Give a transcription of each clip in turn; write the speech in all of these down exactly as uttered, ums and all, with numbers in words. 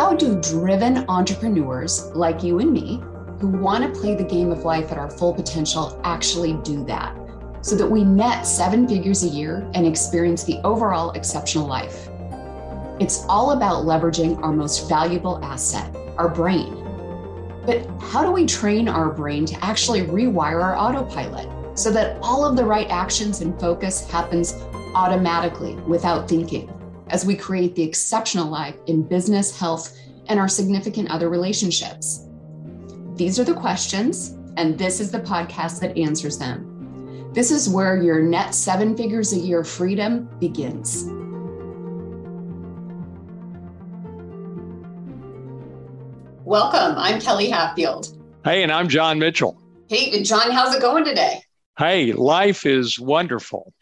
How do driven entrepreneurs like you and me, who want to play the game of life at our full potential, actually do that so that we net seven figures a year and experience the overall exceptional life? It's all about leveraging our most valuable asset, our brain. But how do we train our brain to actually rewire our autopilot so that all of the right actions and focus happens automatically without thinking, as we create the exceptional life in business, health, and our significant other relationships? These are the questions, and this is the podcast that answers them. This is where your net seven figures a year freedom begins. Welcome. I'm Kelly Hatfield. Hey, and I'm John Mitchell. Hey, John, how's it going today? Hey, life is wonderful.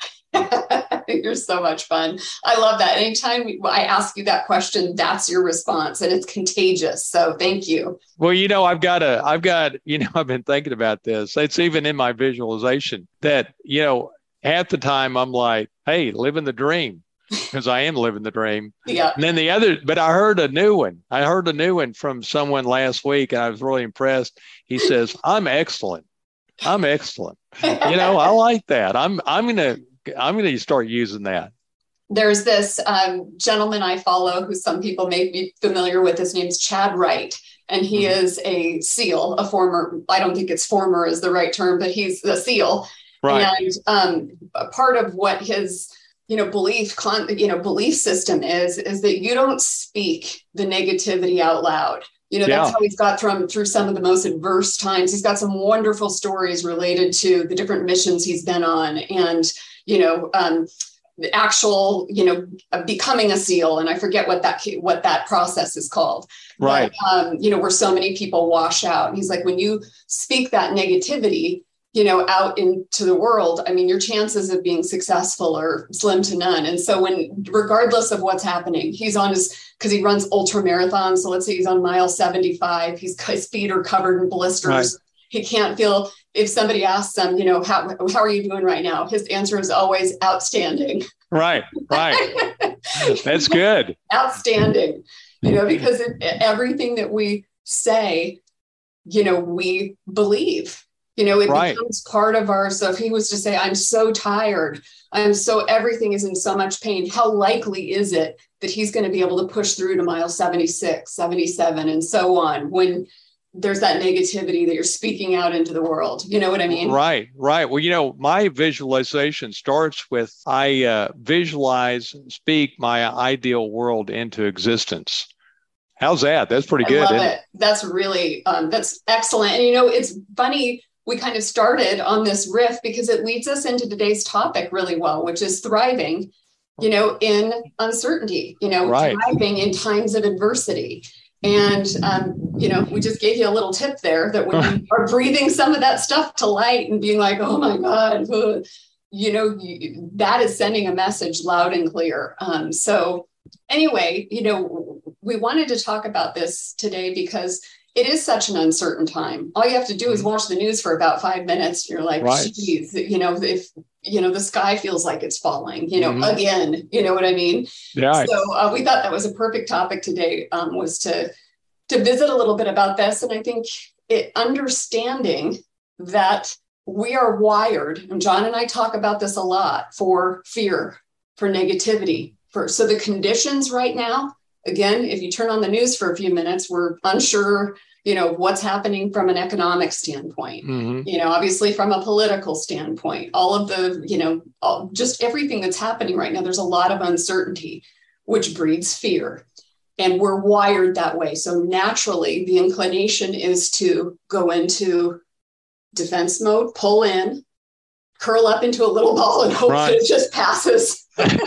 You're so much fun. I love that. Anytime I ask you that question, that's your response, and it's contagious. So thank you. Well, you know, I've got a, I've got, you know, I've been thinking about this. It's even in my visualization that, you know, half the time I'm like, hey, living the dream, because I am living the dream. Yeah. And then the other, but I heard a new one. I heard a new one from someone last week, and I was really impressed. He says, I'm excellent. I'm excellent. You know, I like that. I'm, I'm going to, I'm going to start using that. There's this um, gentleman I follow who some people may be familiar with. His name's Chad Wright, and he mm-hmm. is a SEAL, a former, I don't think it's former is the right term, but he's a SEAL. Right. And um, a part of what his, you know, belief, you know, belief system is, is that you don't speak the negativity out loud. You know, that's yeah. how he's got through, through some of the most adverse times. He's got some wonderful stories related to the different missions he's been on, and you know, um, the actual, you know, becoming a SEAL. And I forget what that, what that process is called. Right. But, um, you know, where so many people wash out. And he's like, when you speak that negativity, you know, out into the world, I mean, your chances of being successful are slim to none. And so when, regardless of what's happening, he's on his, because he runs ultra marathons. So let's say he's on mile seventy-five, he's, his feet are covered in blisters. Right. He can't feel, if somebody asks him, you know, how, how are you doing right now? His answer is always outstanding. Right, right. That's good. Outstanding, you know, because it, everything that we say, you know, we believe, you know, it right. becomes part of our, so if he was to say, I'm so tired, I'm so, everything is in so much pain, how likely is it that he's going to be able to push through to mile seventy-six, seventy-seven, and so on, when there's that negativity that you're speaking out into the world. You know what I mean? Right, right. Well, you know, my visualization starts with, I uh, visualize, speak my ideal world into existence. How's that? That's pretty I good. love isn't it. That's really, um, that's excellent. And, you know, it's funny, we kind of started on this riff because it leads us into today's topic really well, which is thriving, you know, in uncertainty, you know, right. thriving in times of adversity. And, um, you know, we just gave you a little tip there that when you are breathing some of that stuff to light and being like, oh my God, ugh, you know, you, that is sending a message loud and clear. Um, so anyway, you know, we wanted to talk about this today because it is such an uncertain time. All you have to do is watch the news for about five minutes. You're like, right. geez, you know, if, you know, the sky feels like it's falling, you know, mm-hmm. again, you know what I mean? Yeah. So uh, we thought that was a perfect topic today, um, was to, to visit a little bit about this. And I think it understanding that we are wired, and John and I talk about this a lot, for fear, for negativity, for, so the conditions right now, again, if you turn on the news for a few minutes, we're unsure, you know, what's happening from an economic standpoint, mm-hmm. you know, obviously from a political standpoint, all of the, you know, all, just everything that's happening right now, there's a lot of uncertainty, which breeds fear. And we're wired that way. So naturally, the inclination is to go into defense mode, pull in, curl up into a little ball and hope right. that it just passes.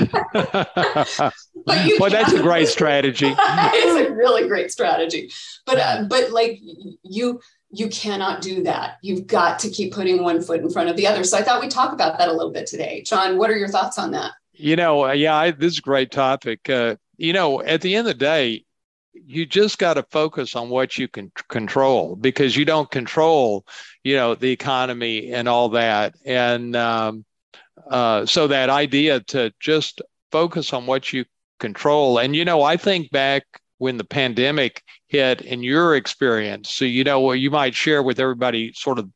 Well, that's a great strategy. It's a really great strategy. But uh, but like you you cannot do that. You've got to keep putting one foot in front of the other. So I thought we'd talk about that a little bit today. John, what are your thoughts on that? You know, uh, yeah, I, this is a great topic. Uh, you know, at the end of the day, you just got to focus on what you can control, because you don't control, you know, the economy and all that. And um, uh, so that idea to just focus on what you control. And, you know, I think back when the pandemic hit in your experience. So, you know, what you might share with everybody sort of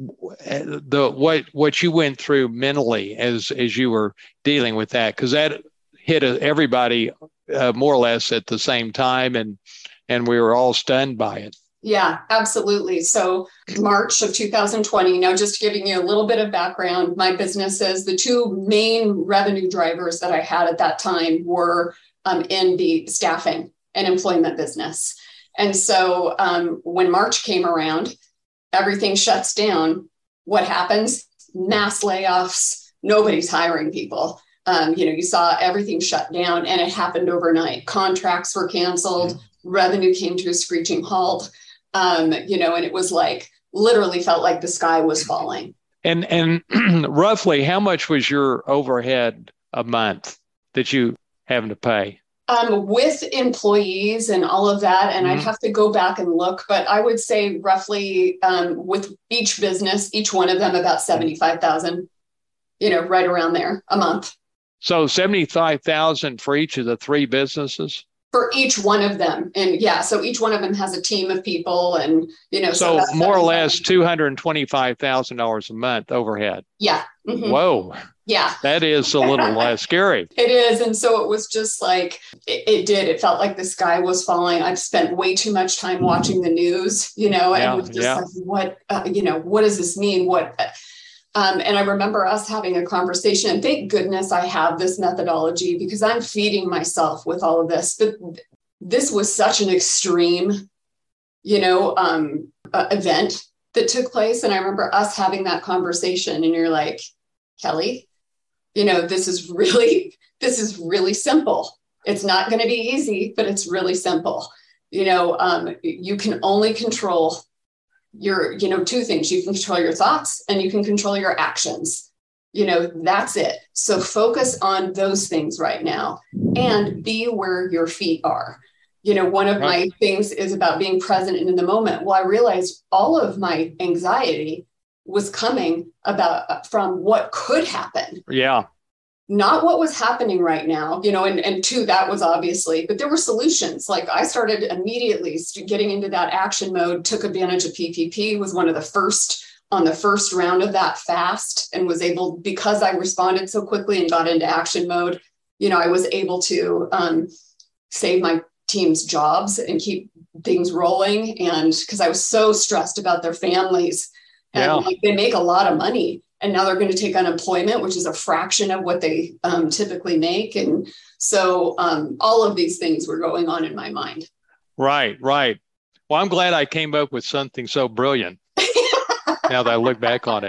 the what what you went through mentally as as you were dealing with that, because that hit everybody uh, more or less at the same time, and and we were all stunned by it. Yeah, absolutely. So March of two thousand twenty, now just giving you a little bit of background, my businesses, the two main revenue drivers that I had at that time were um, in the staffing and employment business. And so um, when March came around, everything shuts down. What happens? Mass layoffs. Nobody's hiring people. Um, you know, you saw everything shut down, and it happened overnight. Contracts were canceled. Mm-hmm. Revenue came to a screeching halt. Um, you know, and it was like literally felt like the sky was falling. And and roughly, how much was your overhead a month that you having to pay? Um, with employees and all of that, and mm-hmm. I'd have to go back and look, but I would say roughly um, with each business, each one of them about seventy-five thousand, you know, right around there a month. So seventy-five thousand for each of the three businesses? For each one of them. And yeah, so each one of them has a team of people, and, you know, so, so more or less two hundred twenty-five thousand dollars a month overhead. Yeah. Mm-hmm. Whoa. Yeah. That is a little uh, scary. It is. And so it was just like, it, it did. It felt like the sky was falling. I've spent way too much time watching the news, you know, and yeah, it was just yeah. like, what, uh, you know, what does this mean? What, Um, and I remember us having a conversation, and thank goodness I have this methodology, because I'm feeding myself with all of this. But this was such an extreme, you know, um, uh, event that took place. And I remember us having that conversation, and you're like, Kelly, you know, this is really, this is really simple. It's not going to be easy, but it's really simple. You know, um, you can only control your, you know, two things. You can control your thoughts, and you can control your actions. You know, that's it. So focus on those things right now, and be where your feet are. You know, one of right. my things is about being present and in the moment. Well, I realized all of my anxiety was coming about from what could happen. Yeah. Not what was happening right now, you know, and, and two, that was obviously, but there were solutions. Like I started immediately getting into that action mode, took advantage of P P P, was one of the first on the first round of that fast, and was able, because I responded so quickly and got into action mode, you know, I was able to um, save my team's jobs and keep things rolling. And because I was so stressed about their families, and yeah. like, they make a lot of money. And now they're going to take unemployment, which is a fraction of what they um, typically make. And so um, all of these things were going on in my mind. Right, right. Well, I'm glad I came up with something so brilliant now that I look back on it.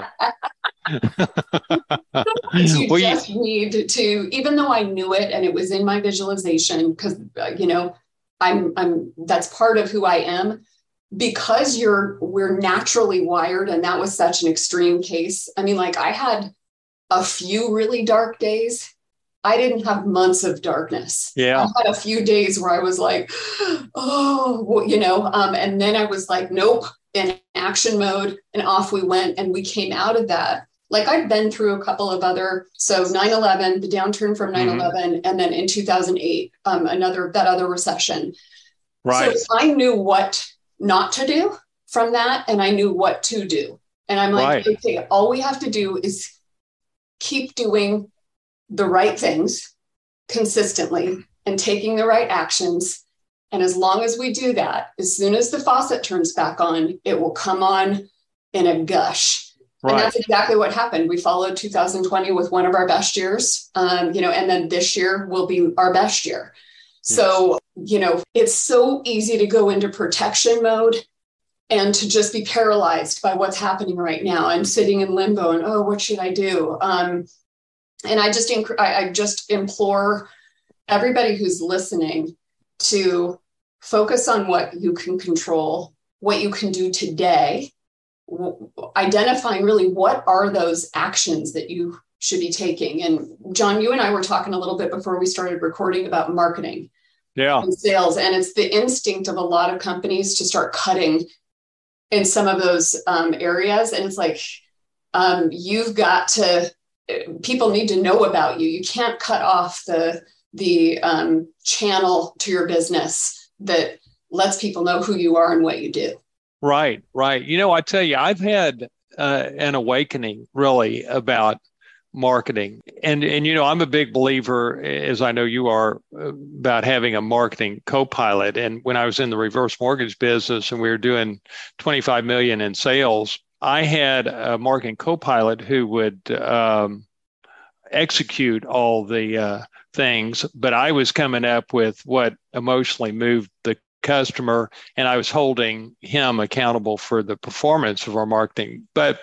You well, just you... need to, even though I knew it and it was in my visualization, because, uh, you know, I'm, I'm, that's part of who I am. Because you're, we're naturally wired, and that was such an extreme case. I mean, like I had a few really dark days. I didn't have months of darkness. Yeah. I had a few days where I was like, oh, well, you know, um, and then I was like, nope, in action mode, and off we went. And we came out of that. Like I've been through a couple of other, so nine eleven, the downturn from nine eleven, mm-hmm. and then in two thousand eight, um, another, that other recession. Right. So I knew what not to do from that, and I knew what to do. And I'm like, right. okay, all we have to do is keep doing the right things consistently and taking the right actions. And as long as we do that, as soon as the faucet turns back on, it will come on in a gush. Right. And that's exactly what happened. We followed two thousand twenty with one of our best years, um, you know, and then this year will be our best year. So, you know, it's so easy to go into protection mode and to just be paralyzed by what's happening right now and sitting in limbo and, oh, what should I do? Um, and I just, inc- I, I just implore everybody who's listening to focus on what you can control, what you can do today, w- identifying really what are those actions that you should be taking. And John, you and I were talking a little bit before we started recording about marketing. Yeah. And sales. And it's the instinct of a lot of companies to start cutting in some of those um, areas. And it's like, um, you've got to, people need to know about you. You can't cut off the, the um, channel to your business that lets people know who you are and what you do. Right, right. You know, I tell you, I've had uh, an awakening really about marketing. And, and, you know, I'm a big believer, as I know you are, about having a marketing co-pilot. And when I was in the reverse mortgage business and we were doing twenty-five million in sales, I had a marketing co-pilot who would um, execute all the uh, things, but I was coming up with what emotionally moved the customer, and I was holding him accountable for the performance of our marketing. But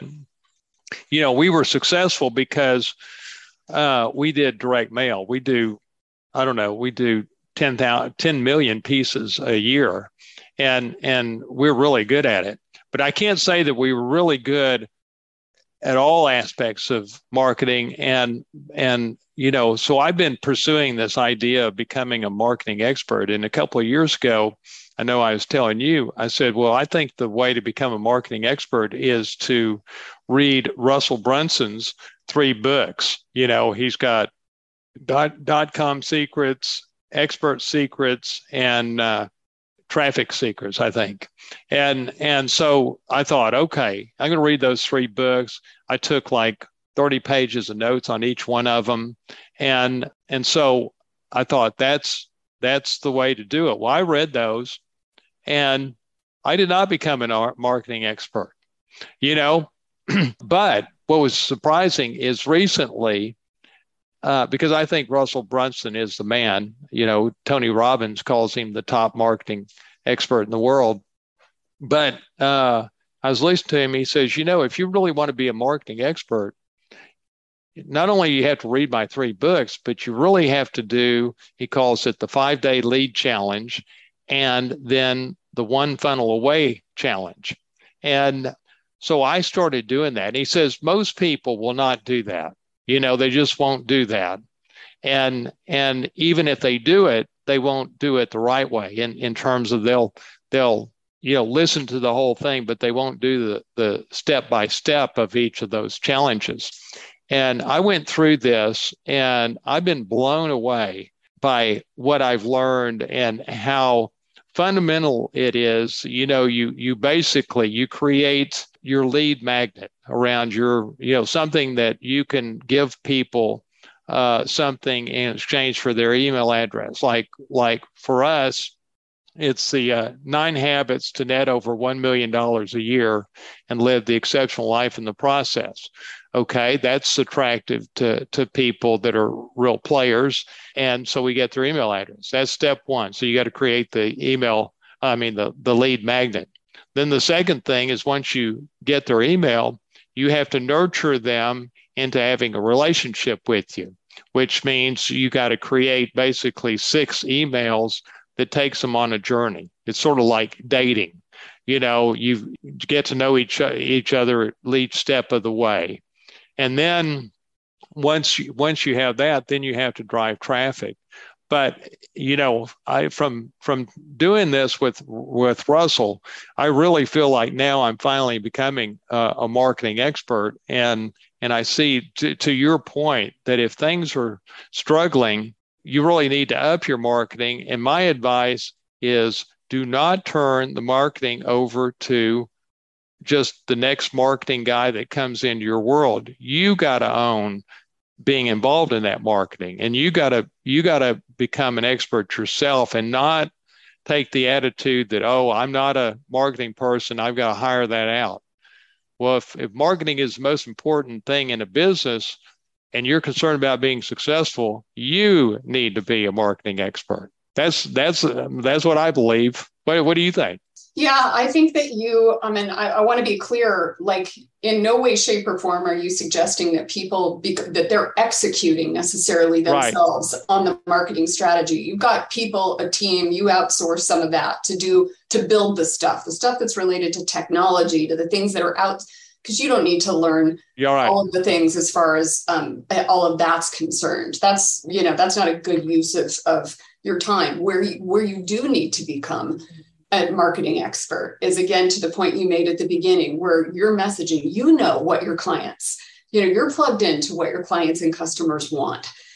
you know, we were successful because uh, we did direct mail. We do, I don't know, we do ten thousand, ten million pieces a year, and and we're really good at it. But I can't say that we were really good at all aspects of marketing. And and you know, so I've been pursuing this idea of becoming a marketing expert. And a couple of years ago, I know I was telling you, I said, well, I think the way to become a marketing expert is to read Russell Brunson's three books. You know, he's got dot, dot com secrets, expert secrets, and uh, traffic secrets, I think. And, and so I thought, okay, I'm going to read those three books. I took like thirty pages of notes on each one of them. And, and so I thought that's, that's the way to do it. Well, I read those and I did not become an marketing expert, you know, but what was surprising is recently, uh, because I think Russell Brunson is the man, you know, Tony Robbins calls him the top marketing expert in the world. But uh, I was listening to him. He says, you know, if you really want to be a marketing expert, not only you have to read my three books, but you really have to do, he calls it the five-day lead challenge, and then the one funnel away challenge. And so I started doing that. And he says, most people will not do that. You know, they just won't do that. And and even if they do it, they won't do it the right way in, in terms of they'll, they'll, you know, listen to the whole thing, but they won't do the, the step-by-step of each of those challenges. And I went through this and I've been blown away by what I've learned and how fundamental it is. You know, you you basically, you create your lead magnet around your, you know, something that you can give people uh, something in exchange for their email address. Like, like for us, it's the uh, nine habits to net over one million dollars a year and live the exceptional life in the process. Okay, that's attractive to, to people that are real players. And so we get their email address. That's step one. So you got to create the email, I mean, the, the lead magnet. Then the second thing is once you get their email, you have to nurture them into having a relationship with you, which means you got to create basically six emails that takes them on a journey. It's sort of like dating. You know, you get to know each, each other at each step of the way. And then once you, once you have that, then you have to drive traffic. But, you know, I from from doing this with with Russell, I really feel like now I'm finally becoming uh, a marketing expert. And and I see, to, to your point, that if things are struggling, you really need to up your marketing. And my advice is do not turn the marketing over to just the next marketing guy that comes into your world. You got to own being involved in that marketing, and you got to you got to become an expert yourself and not take the attitude that, oh, I'm not a marketing person, I've got to hire that out. Well, if, if marketing is the most important thing in a business and you're concerned about being successful, you need to be a marketing expert. That's that's that's what I believe. What, what do you think? Yeah, I think that you, I mean, I, I want to be clear, like in no way, shape or form are you suggesting that people, be, that they're executing necessarily themselves right. on the marketing strategy. You've got people, a team, you outsource some of that to do, to build the stuff, the stuff that's related to technology, to the things that are out, because you don't need to learn right. all of the things as far as um, all of that's concerned. That's, you know, that's not a good use of, of your time. Where you, where you do need to become a marketing expert is, again, to the point you made at the beginning, where your messaging, you know what your clients, you know, you're plugged into what your clients and customers want.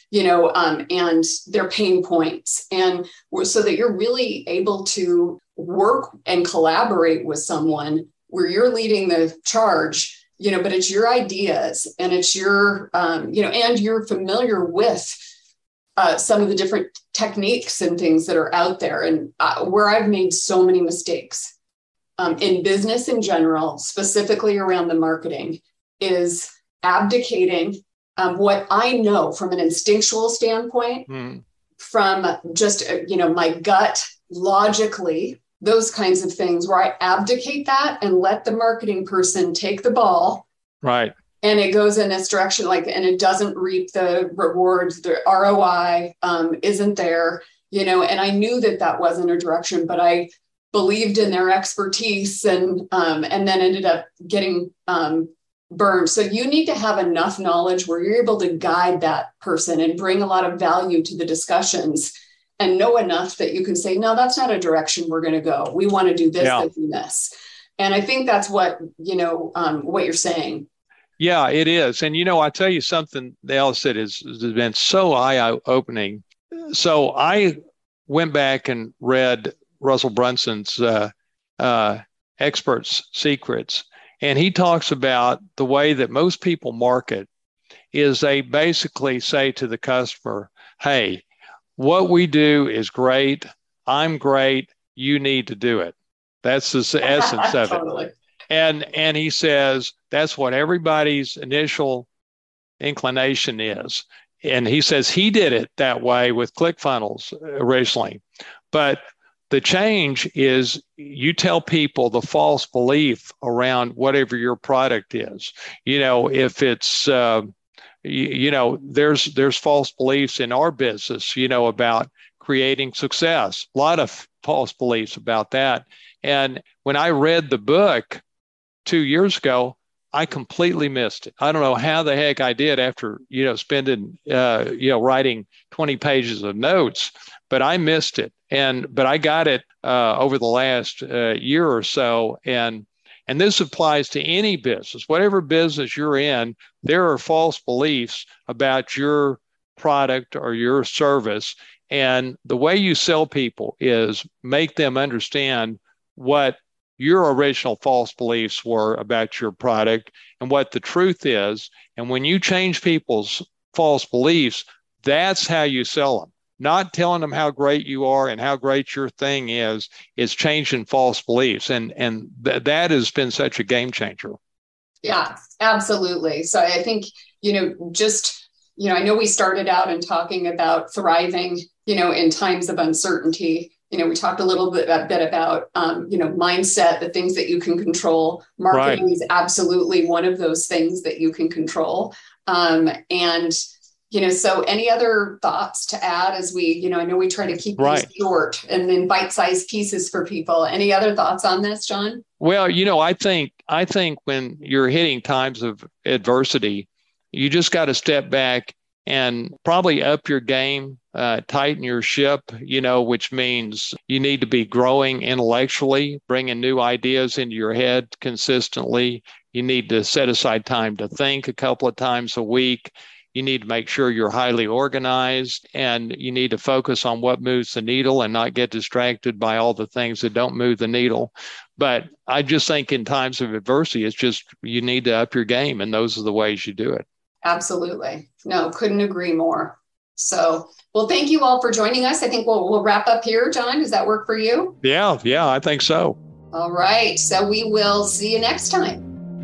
you know, um, and their pain points. And so that you're really able to work and collaborate with someone where you're leading the charge, you know, but it's your ideas and it's your, um, you know, and you're familiar with uh, some of the different techniques and things that are out there. And uh, where I've made so many mistakes um, in business in general, specifically around the marketing, is abdicating um, what I know from an instinctual standpoint, mm. from just, uh, you know, my gut logically, those kinds of things where I abdicate that and let the marketing person take the ball. Right. And it goes in this direction, like, and it doesn't reap the rewards, the R O I um, isn't there, you know, and I knew that that wasn't a direction, but I believed in their expertise and, um, and then ended up getting um, burned. So you need to have enough knowledge where you're able to guide that person and bring a lot of value to the discussions and know enough that you can say, no, that's not a direction we're going to go. We want to do this, yeah. this, and this. And I think that's what, you know, um, what you're saying. Yeah, it is. And, you know, I tell you something else that has, has been so eye-opening. So I went back and read Russell Brunson's uh, uh, Experts' Secrets. And he talks about the way that most people market is they basically say to the customer, hey, what we do is great. I'm great. You need to do it. That's the essence of totally. it. And and he says that's what everybody's initial inclination is. And he says he did it that way with ClickFunnels originally. But the change is you tell people the false belief around whatever your product is. You know, if it's uh, You, you know, there's there's false beliefs in our business, you know, about creating success. A lot of false beliefs about that. And when I read the book two years ago, I completely missed it. I don't know how the heck I did after, you know, spending, uh, you know, writing twenty pages of notes, but I missed it. And but I got it uh, over the last uh, year or so. And And this applies to any business, whatever business you're in, there are false beliefs about your product or your service. And the way you sell people is make them understand what your original false beliefs were about your product and what the truth is. And when you change people's false beliefs, that's how you sell them. Not telling them how great you are and how great your thing is, is changing false beliefs. And, and th- that has been such a game changer. Yeah, absolutely. So I think, you know, just, you know, I know we started out in talking about thriving, you know, in times of uncertainty. You know, we talked a little bit, a bit about, um, you know, mindset, the things that you can control. Marketing right. is absolutely one of those things that you can control. Um, and You know, so any other thoughts to add as we, you know, I know we try to keep right. these short and then bite-sized pieces for people. Any other thoughts on this, John? Well, you know, I think I think when you're hitting times of adversity, you just got to step back and probably up your game, uh, tighten your ship, you know, which means you need to be growing intellectually, bringing new ideas into your head consistently. You need to set aside time to think a couple of times a week. You need to make sure you're highly organized, and you need to focus on what moves the needle and not get distracted by all the things that don't move the needle. But I just think in times of adversity, it's just you need to up your game, and those are the ways you do it. Absolutely. No, couldn't agree more. So, well, thank you all for joining us. I think we'll, we'll wrap up here, John. Does that work for you? Yeah, yeah, I think so. All right. So we will see you next time.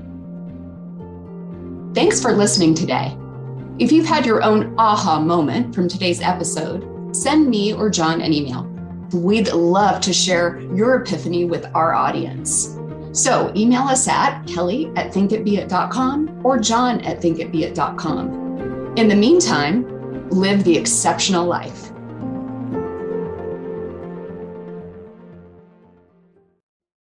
Thanks for listening today. If you've had your own aha moment from today's episode, send me or John an email. We'd love to share your epiphany with our audience. So email us at Kelly at think it be it dot com or John at think it be it dot com. In the meantime, live the exceptional life.